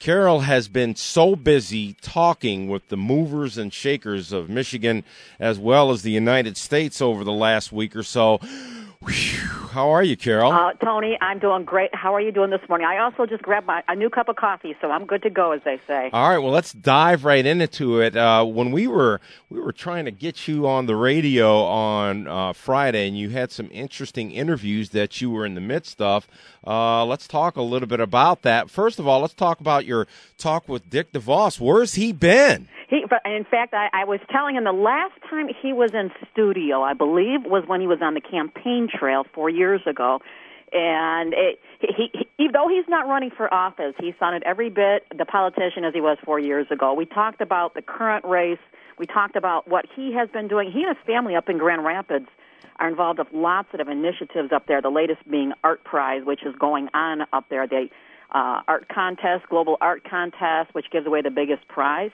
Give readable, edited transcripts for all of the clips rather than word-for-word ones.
Carol has been so busy talking with the movers and shakers of Michigan as well as the United States over the last week or so. Whew. How are you, Carol? Tony, I'm doing great. How are you doing this morning? I also just grabbed a new cup of coffee, so I'm good to go, as they say. All right, well, let's dive right into it. When we were trying to get you on the radio on Friday, and you had some interesting interviews that you were in the midst of. Let's talk a little bit about that. First of all, let's talk about your talk with Dick DeVos. Where's he been? In fact, I was telling him the last time he was in studio, I believe, was when he was on the campaign trail 4 years ago. And though he's not running for office, he sounded every bit the politician as he was 4 years ago. We talked about the current race. We talked about what he has been doing. He and his family up in Grand Rapids are involved with lots of initiatives up there, the latest being Art Prize, which is going on up there. The art contest, global art contest, which gives away the biggest prize.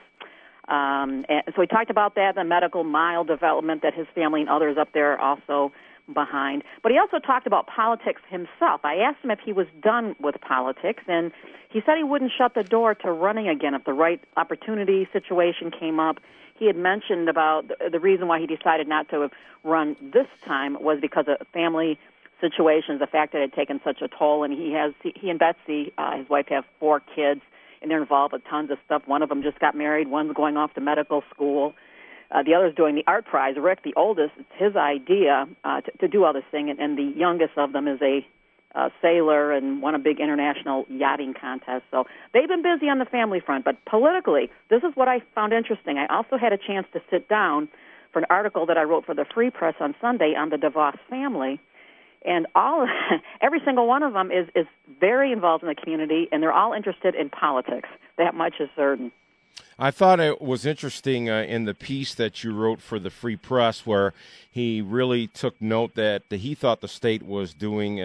And so we talked about that, the medical mile development that his family and others up there are also behind. But he also talked about politics himself. I asked him if he was done with politics, and he said he wouldn't shut the door to running again if the right opportunity situation came up. He had mentioned about the reason why he decided not to run this time was because of family situations, the fact that it had taken such a toll. And he and Betsy, his wife, have 4 kids. And they're involved with tons of stuff. One of them just got married. One's going off to medical school. The other's doing the art prize. Rick, the oldest, it's his idea to do all this thing. And the youngest of them is a sailor and won a big international yachting contest. So they've been busy on the family front. But politically, this is what I found interesting. I also had a chance to sit down for an article that I wrote for the Free Press on Sunday on the DeVos family. And every single one of them is very involved in the community, and they're all interested in politics. That much is certain. I thought it was interesting in the piece that you wrote for the Free Press where he really took note that he thought the state was doing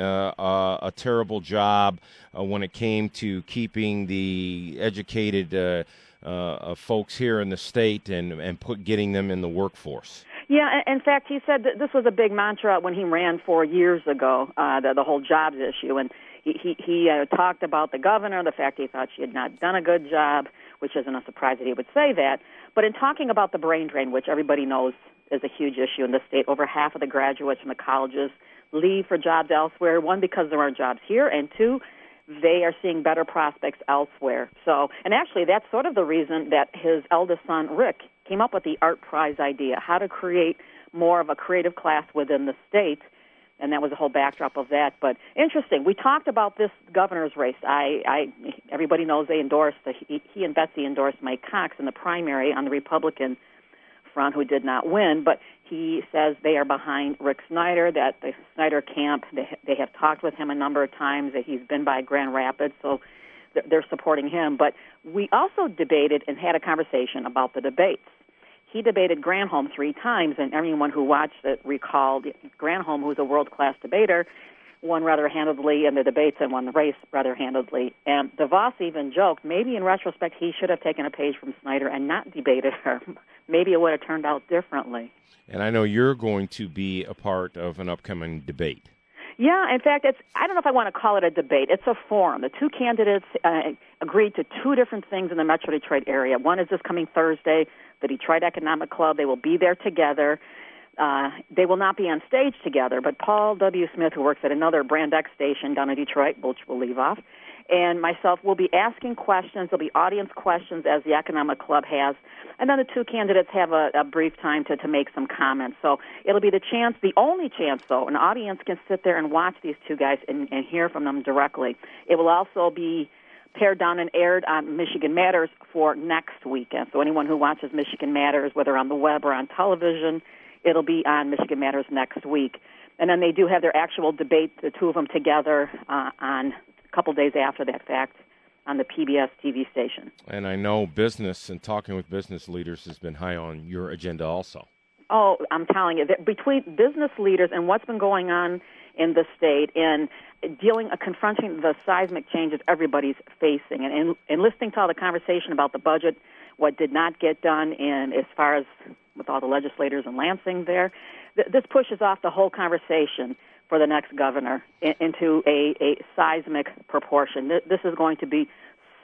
a terrible job when it came to keeping the educated folks here in the state and getting them in the workforce. Yeah, in fact, he said that this was a big mantra when he ran 4 years ago, the whole jobs issue. And he talked about the governor, the fact he thought she had not done a good job, which isn't a surprise that he would say that. But in talking about the brain drain, which everybody knows is a huge issue in the state, over half of the graduates from the colleges leave for jobs elsewhere, one, because there aren't jobs here, and two, they are seeing better prospects elsewhere. So, and actually, that's sort of the reason that his eldest son, Rick, came up with the Art Prize idea, how to create more of a creative class within the state, and that was the whole backdrop of that. But interesting, we talked about this governor's race. Everybody knows they endorsed, he and Betsy endorsed Mike Cox in the primary on the Republican front, who did not win, but he says they are behind Rick Snyder, that the Snyder camp, they have talked with him a number of times, that he's been by Grand Rapids, so they're supporting him. But we also debated and had a conversation about the debates. He debated Granholm 3 times, and everyone who watched it recalled Granholm, who's a world-class debater, won rather handedly in the debates and won the race rather handedly. And DeVos even joked, maybe in retrospect he should have taken a page from Snyder and not debated her. Maybe it would have turned out differently. And I know you're going to be a part of an upcoming debate. Yeah, in fact, I don't know if I want to call it a debate. It's a forum. The 2 candidates agreed to 2 different things in the Metro Detroit area. One is this coming Thursday, the Detroit Economic Club. They will be there together. They will not be on stage together, but Paul W. Smith, who works at another Brand X station down in Detroit, which we'll leave off, and myself will be asking questions. There'll be audience questions, as the Economic Club has, and then the 2 candidates have a brief time to make some comments. So it'll be the only chance, though, an audience can sit there and watch these 2 guys and hear from them directly. It will also be pared down and aired on Michigan Matters for next weekend. So anyone who watches Michigan Matters, whether on the web or on television, it'll be on Michigan Matters next week. And then they do have their actual debate, the 2 of them together, on a couple days after that fact on the PBS TV station. And I know business and talking with business leaders has been high on your agenda also. Oh, I'm telling you, that between business leaders and what's been going on in the state and confronting the seismic changes everybody's facing and listening to all the conversation about the budget, what did not get done as far as with all the legislators in Lansing there, this pushes off the whole conversation for the next governor into a seismic proportion. This is going to be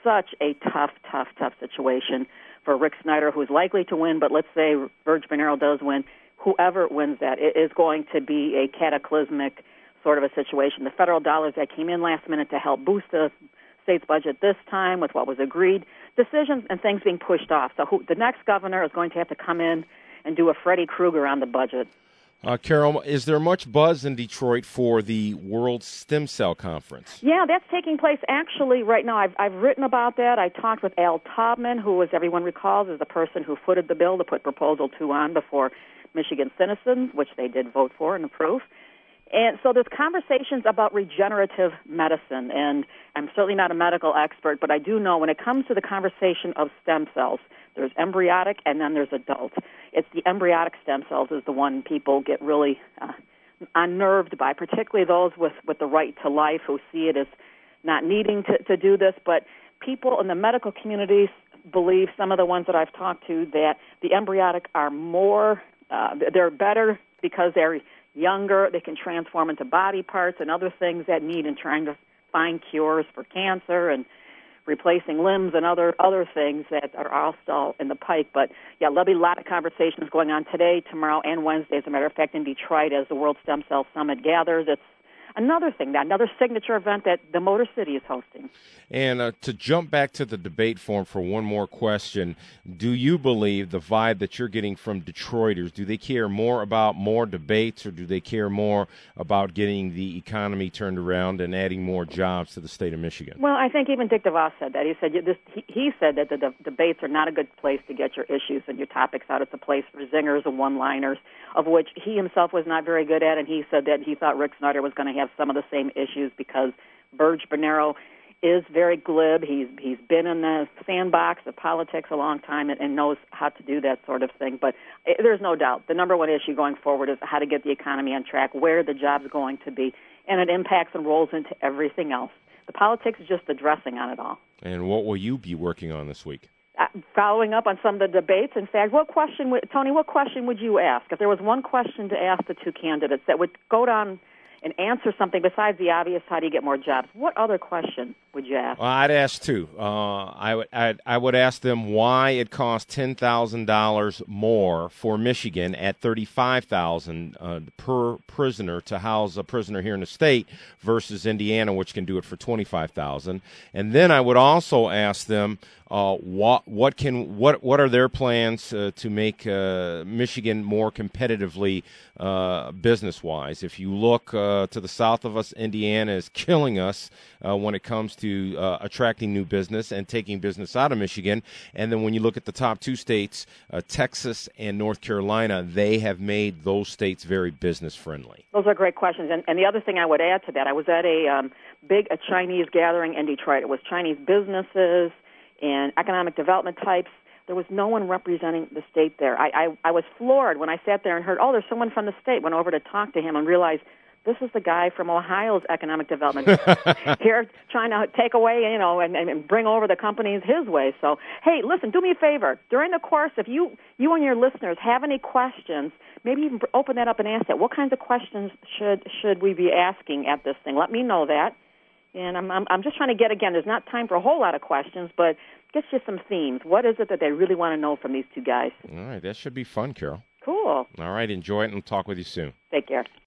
such a tough situation for Rick Snyder, who's likely to win, but let's say Virg Bernero does win. Whoever wins that, it is going to be a cataclysmic sort of a situation. The federal dollars that came in last minute to help boost the state's budget this time with what was agreed, decisions and things being pushed off. So the next governor is going to have to come in and do a Freddy Krueger on the budget. Carol, is there much buzz in Detroit for the World Stem Cell Conference? Yeah, that's taking place actually right now. I've written about that. I talked with Al Taubman, who, as everyone recalls, is the person who footed the bill to put Proposal 2 on before Michigan citizens, which they did vote for and approve. And so there's conversations about regenerative medicine, and I'm certainly not a medical expert, but I do know when it comes to the conversation of stem cells, there's embryonic and then there's adult. It's the embryonic stem cells is the one people get really unnerved by, particularly those with the right to life who see it as not needing to do this. But people in the medical communities believe, some of the ones that I've talked to, that the embryonic are more, they're better because they're younger, they can transform into body parts and other things that need in trying to find cures for cancer and replacing limbs and other things that are also in the pike. But, yeah, there'll be a lot of conversations going on today, tomorrow, and Wednesday, as a matter of fact, in Detroit as the World Stem Cell Summit gathers. It's another thing, another signature event that the Motor City is hosting. And to jump back to the debate forum for one more question, do you believe the vibe that you're getting from Detroiters, do they care more about more debates, or do they care more about getting the economy turned around and adding more jobs to the state of Michigan? Well, I think even Dick DeVos said that. He said that the debates are not a good place to get your issues and your topics out. It's a place for zingers and one-liners, of which he himself was not very good at, and he said that he thought Rick Snyder was going to have some of the same issues because Virg Bernero is very glib. He's been in the sandbox of politics a long time and knows how to do that sort of thing. But there's no doubt the number one issue going forward is how to get the economy on track, where the jobs are going to be, and it impacts and rolls into everything else. The politics is just the dressing on it all. And what will you be working on this week? Following up on some of the debates, in fact, Tony, what question would you ask? If there was one question to ask the two candidates that would go down and answer something besides the obvious, how do you get more jobs? What other question would you ask? Well, I'd ask two. I would ask them why it costs $10,000 more for Michigan at $35,000 per prisoner to house a prisoner here in the state versus Indiana, which can do it for $25,000. And then I would also ask them what are their plans to make Michigan more competitively business-wise. If you look to the south of us, Indiana is killing us when it comes to attracting new business and taking business out of Michigan. And then when you look at the top two states, Texas and North Carolina, they have made those states very business-friendly. Those are great questions. And the other thing I would add to that, I was at a Chinese gathering in Detroit. It was Chinese businesses and economic development types. There was no one representing the state there. I was floored when I sat there and heard, there's someone from the state. Went over to talk to him and realized this is the guy from Ohio's economic development here trying to take away, and bring over the companies his way. So, hey, listen, do me a favor. During the course, if you and your listeners have any questions, maybe even open that up and ask that. What kinds of questions should we be asking at this thing? Let me know that. And I'm just trying to get, again, there's not time for a whole lot of questions, but get you some themes. What is it that they really want to know from these two guys? All right, that should be fun, Carol. Cool. All right, enjoy it, and we'll talk with you soon. Take care.